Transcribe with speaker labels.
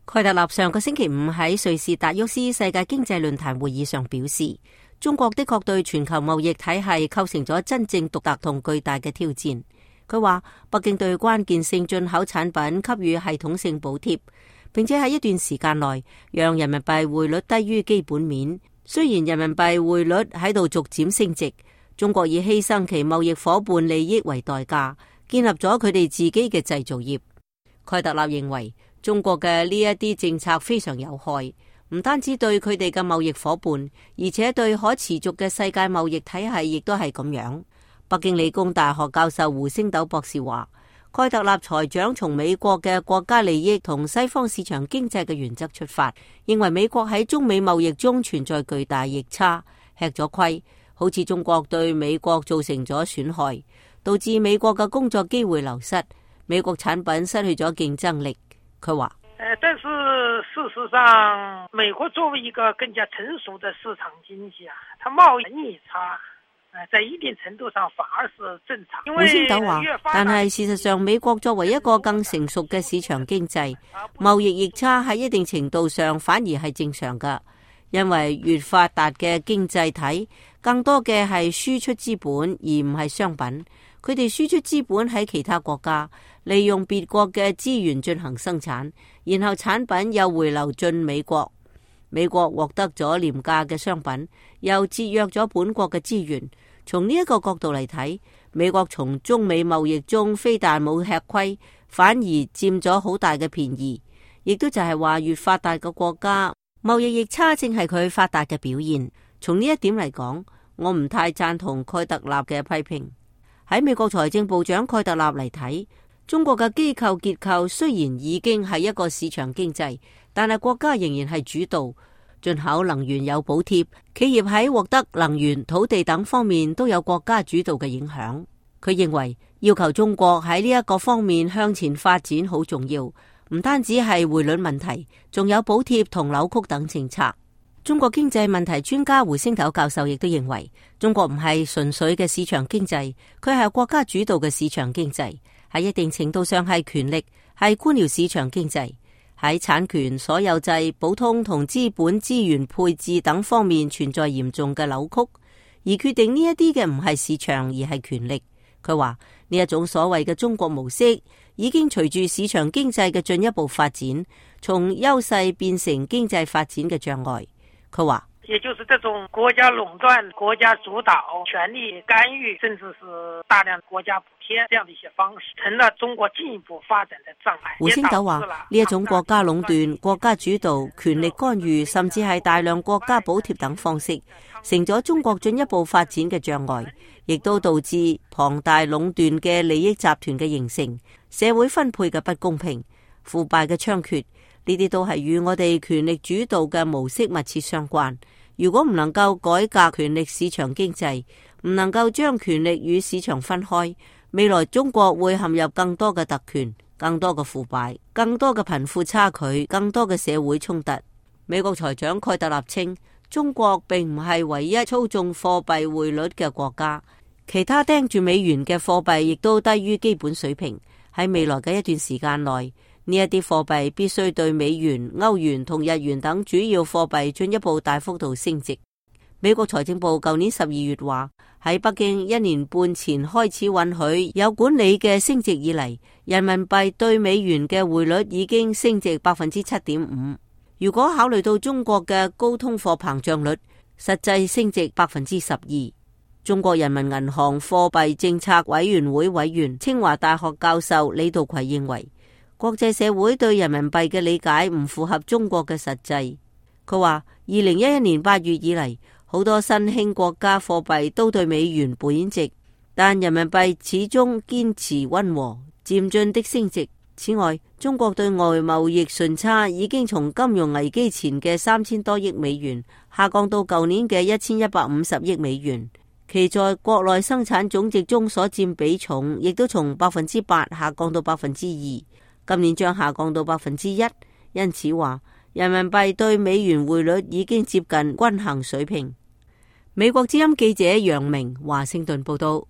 Speaker 1: 蓋特納上個星期五喺瑞士達沃斯世界經濟論壇會議上表示，中國的確對全球貿易體系構成咗真正獨特同巨大嘅挑戰。佢話，北京對關鍵性進口產品給予系統性補貼，並且喺一段時間內讓人民幣匯率低於基本面。雖然人民幣匯率喺度逐漸升值，中國以犧牲其貿易夥伴利益為代價，建立咗佢哋自己嘅製造業。蓋特納認為，中國嘅呢一啲政策非常有害，唔單止對佢哋嘅貿易夥伴，而且對可持續嘅世界貿易體系亦都係咁樣。北京理工大學教授胡星斗博士話，蓋特納財長從美國嘅國家利益同西方市場經濟嘅原則出發，認為美國喺中美貿易中存在巨大逆差，吃咗虧，好似中國對美國造成咗損害，導致美國嘅工作機會流失，美國產品失去咗競爭力。佢話，
Speaker 2: 但是事實上，美國作為一個更加成熟的市場經濟它貿易逆差，在一定程度上反而是正常。
Speaker 1: 胡星斗話，但係事實上，美國作為一個更成熟嘅市場經濟，貿易逆差喺一定程度上反而係正常㗎，因為越發達嘅經濟體，更多嘅係輸出資本而唔係商品。佢哋輸出資本喺其他國家，利用別國嘅資源進行生產，然後產品又回流進美國。美國獲得咗廉價嘅商品，又節約咗本國嘅資源。從呢一個角度嚟睇，美國從中美貿易中非但冇吃虧，反而佔咗好大嘅便宜。亦都就係話，越發達嘅國家貿易逆差正係佢發達嘅表現。從呢一點嚟講，我唔太贊同蓋特納嘅批評。喺美國財政部長蓋特納嚟睇，中國嘅機構結構雖然已經係一個市場經濟，但係國家仍然係主導，進口能源有補貼，企業喺獲得能源、土地等方面都有國家主導嘅影響。佢認為要求中國喺呢一個方面向前發展好重要，唔單止係匯率問題，仲有補貼同扭曲等政策。中國經濟問題專家胡星斗教授亦都認為，中國唔係純粹嘅市場經濟，佢係國家主導嘅市場經濟，喺一定程度上係權力，係官僚市場經濟，喺產權、所有制、普通同資本資源配置等方面存在嚴重嘅扭曲，而決定呢一啲嘅唔係市場而係權力。佢話呢一種所謂嘅中國模式已經隨住市場經濟嘅進一步發展，從優勢變成經濟發展嘅障礙。佢話，
Speaker 2: 也就是這種國家壟斷、國家主導、權力干預，甚至是大量國家補貼這樣的一些方式，成了中國進一步發展的障礙。
Speaker 1: 胡星斗話，呢一種國家壟斷、國家主導、權力干預，甚至係大量國家補貼等方式，成咗中國進一步發展嘅障礙，亦都導致龐大壟斷嘅利益集團嘅形成，社會分配嘅不公平、腐敗嘅猖獗。呢啲都係與我哋權力主導嘅模式密切相關。如果唔能夠改革權力市場經濟，唔能夠將權力與市場分開，未來中國會陷入更多嘅特權、更多嘅腐敗、更多嘅貧富差距、更多嘅社會衝突。美國財長蓋特納稱，中國並唔係唯一操縱貨幣匯率嘅國家，其他盯住美元嘅貨幣亦都低於基本水平。喺未來嘅一段時間內，呢一啲貨幣必須對美元、歐元同日元等主要貨幣進一步大幅度升值。美國財政部舊年12月話，喺北京1年半前開始允許有管理嘅升值以嚟，人民幣對美元嘅匯率已經升值 7.5%。如果考慮到中國嘅高通貨膨脹率，實際升值 12%。中國人民銀行貨幣政策委員會委員、清華大學教授李道葵認為，國際社會對人民幣嘅理解唔符合中國嘅實際。佢話2011年8月以嚟，好多新興國家貨幣都對美元貶值，但人民幣始終堅持溫和漸進的升值。此外，中國對外貿易順差已經從金融危機前嘅3000多億美元下降到舊年嘅1150億美元，其在國內生產總值中所佔比重亦都從 8% 下降到 2%。今年將下降到 1%， 因此話人民幣對美元匯率已經接近均衡水平。美國之音記者楊明華盛頓報道。